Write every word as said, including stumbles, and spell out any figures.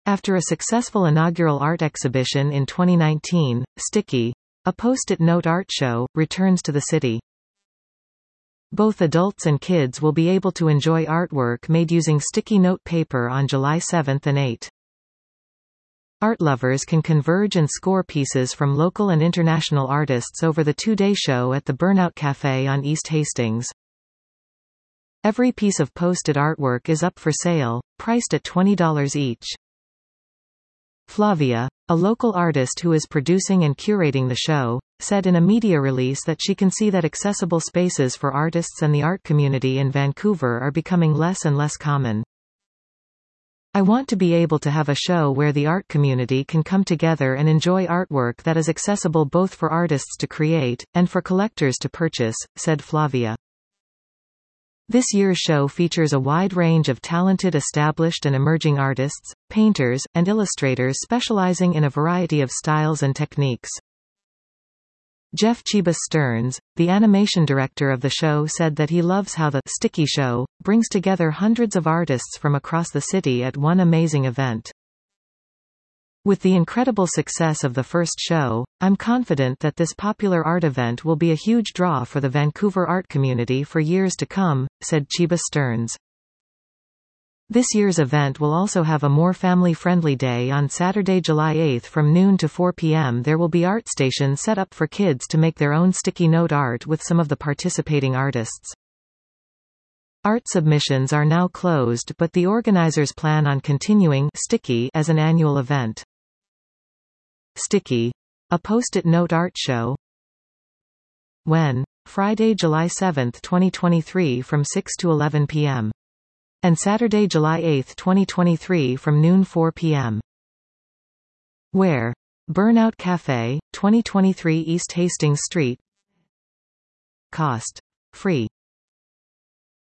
After a successful inaugural art exhibition in twenty nineteen, Sticky, a post-it note art show, returns to the city. Both adults and kids will be able to enjoy artwork made using sticky note paper on July seventh and eighth. Art lovers can converge and score pieces from local and international artists over the two-day show at the Burnout Cafe on East Hastings. Every piece of posted artwork is up for sale, priced at twenty dollars each. Flavia, a local artist who is producing and curating the show, said in a media release that she can see that accessible spaces for artists and the art community in Vancouver are becoming less and less common. I want to be able to have a show where the art community can come together and enjoy artwork that is accessible both for artists to create, and for collectors to purchase, said Flavia. This year's show features a wide range of talented established and emerging artists, painters, and illustrators specializing in a variety of styles and techniques. Jeff Chiba Stearns, the animation director of the show, said that he loves how the Sticky Show brings together hundreds of artists from across the city at one amazing event. With the incredible success of the first show, I'm confident that this popular art event will be a huge draw for the Vancouver art community for years to come, said Chiba Stearns. This year's event will also have a more family-friendly day on Saturday, July eighth from noon to four p m There will be art stations set up for kids to make their own sticky note art with some of the participating artists. Art submissions are now closed, but the organizers plan on continuing Sticky as an annual event. Sticky, a post-it note art show. When? Friday, July seventh, twenty twenty-three from six to eleven p m and Saturday, July eighth, twenty twenty-three from noon to four p m Where? Burnout Cafe, twenty twenty-three East Hastings Street. Cost. Free.